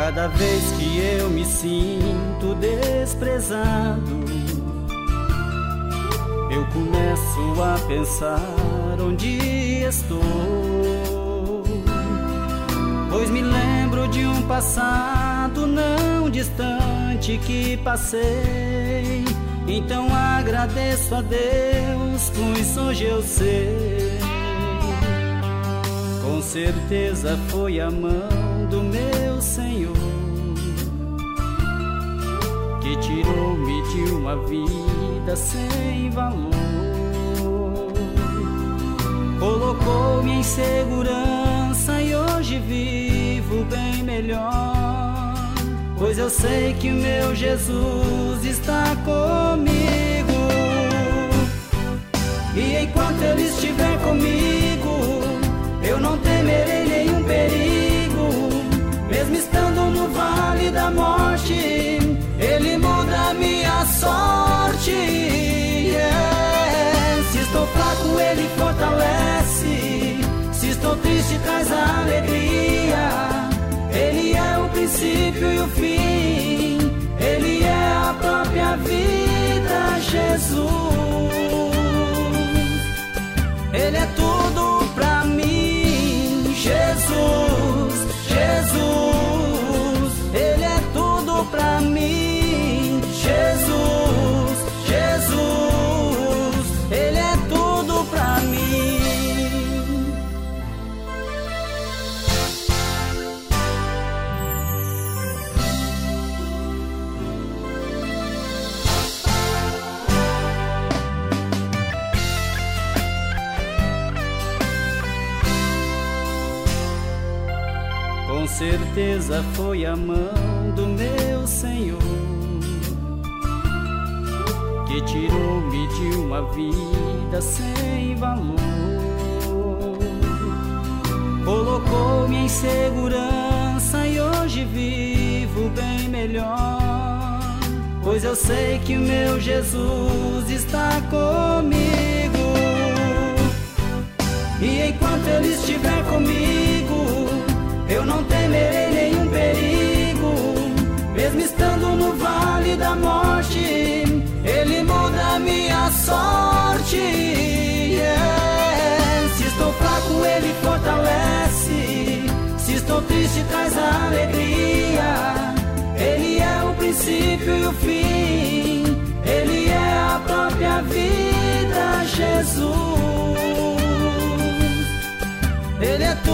Cada vez que eu me sinto desprezado, eu começo a pensar onde estou, pois me lembro de um passado não distante que passei. Então agradeço a Deus, pois hoje eu sei, com certeza foi a mão do meu Senhor que tirou-me de uma vida sem valor, colocou-me em segurança e hoje vivo bem melhor, pois eu sei que o meu Jesus está comigo. E enquanto Ele estiver comigo, eu não temerei nenhum perigo. Mesmo estando no vale da morte, Ele muda a minha sorte. Se estou fraco, Ele fortalece. Se estou triste, traz a alegria. Ele é o princípio e o fim, Ele é a própria vida, Jesus. Ele é tudo pra mim, Jesus, Jesus. Ele é tudo pra mim, Jesus, Jesus. Ele é tudo pra mim. Com certeza foi a mão do meu Senhor que tirou-me de uma vida sem valor, colocou-me em segurança e hoje vivo bem melhor, pois eu sei que o meu Jesus está comigo. E enquanto Ele estiver comigo, eu não temerei nenhum perigo. Mesmo estando no vale da morte, Ele muda a minha sorte. Se estou fraco, Ele fortalece. Se estou triste, traz a alegria. Ele é o princípio e o fim, Ele é a própria vida, Jesus. Ele é tudo